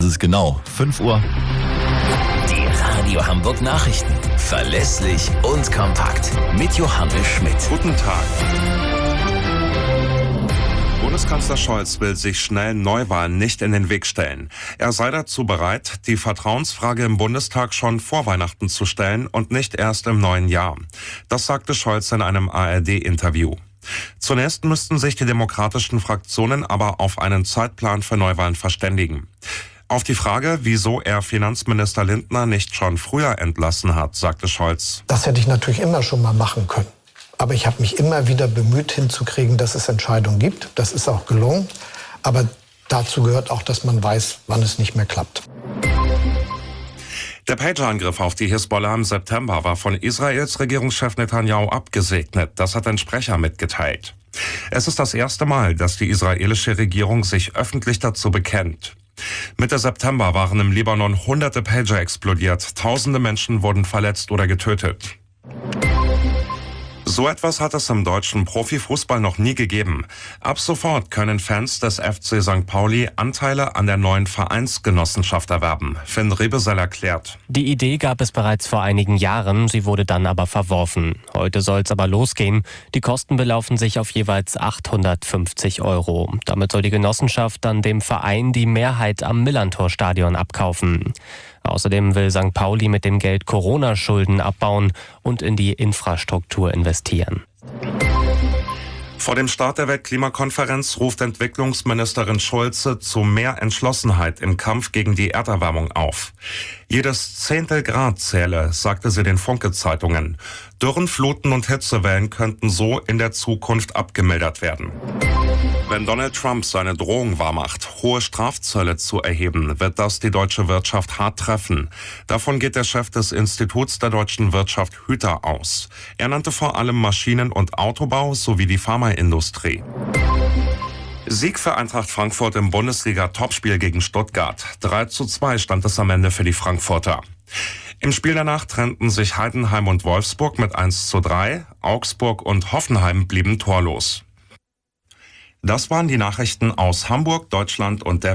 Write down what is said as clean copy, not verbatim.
es genau 5 Uhr. Die Radio Hamburg Nachrichten. Verlässlich und kompakt. Mit Johannes Schmidt. Guten Tag. Bundeskanzler Scholz will sich schnell Neuwahlen nicht in den Weg stellen. Er sei dazu bereit, die Vertrauensfrage im Bundestag schon vor Weihnachten zu stellen und nicht erst im neuen Jahr. Das sagte Scholz in einem ARD-Interview. Zunächst müssten sich die demokratischen Fraktionen aber auf einen Zeitplan für Neuwahlen verständigen. Auf die Frage, wieso er Finanzminister Lindner nicht schon früher entlassen hat, sagte Scholz: Das hätte ich natürlich immer schon mal machen können. Aber ich habe mich immer wieder bemüht hinzukriegen, dass es Entscheidungen gibt. Das ist auch gelungen. Aber dazu gehört auch, dass man weiß, wann es nicht mehr klappt. Der Pager-Angriff auf die Hisbollah im September war von Israels Regierungschef Netanyahu abgesegnet. Das hat ein Sprecher mitgeteilt. Es ist das erste Mal, dass die israelische Regierung sich öffentlich dazu bekennt. Mitte September waren im Libanon hunderte Pager explodiert. Tausende Menschen wurden verletzt oder getötet. So etwas hat es im deutschen Profifußball noch nie gegeben. Ab sofort können Fans des FC St. Pauli Anteile an der neuen Vereinsgenossenschaft erwerben. Finn Rebesel erklärt: Die Idee gab es bereits vor einigen Jahren, sie wurde dann aber verworfen. Heute soll es aber losgehen. Die Kosten belaufen sich auf jeweils 850 €. Damit soll die Genossenschaft dann dem Verein die Mehrheit am Millerntor-Stadion abkaufen. Außerdem will St. Pauli mit dem Geld Corona-Schulden abbauen und in die Infrastruktur investieren. Vor dem Start der Weltklimakonferenz ruft Entwicklungsministerin Schulze zu mehr Entschlossenheit im Kampf gegen die Erderwärmung auf. Jedes Zehntel Grad zähle, sagte sie den Funke-Zeitungen. Dürren, Fluten und Hitzewellen könnten so in der Zukunft abgemildert werden. Wenn Donald Trump seine Drohung wahrmacht, hohe Strafzölle zu erheben, wird das die deutsche Wirtschaft hart treffen. Davon geht der Chef des Instituts der deutschen Wirtschaft Hüter aus. Er nannte vor allem Maschinen- und Autobau sowie die Pharmaindustrie. Sieg für Eintracht Frankfurt im Bundesliga-Topspiel gegen Stuttgart. 3:2 stand es am Ende für die Frankfurter. Im Spiel danach trennten sich Heidenheim und Wolfsburg mit 1:3. Augsburg und Hoffenheim blieben torlos. Das waren die Nachrichten aus Hamburg, Deutschland und der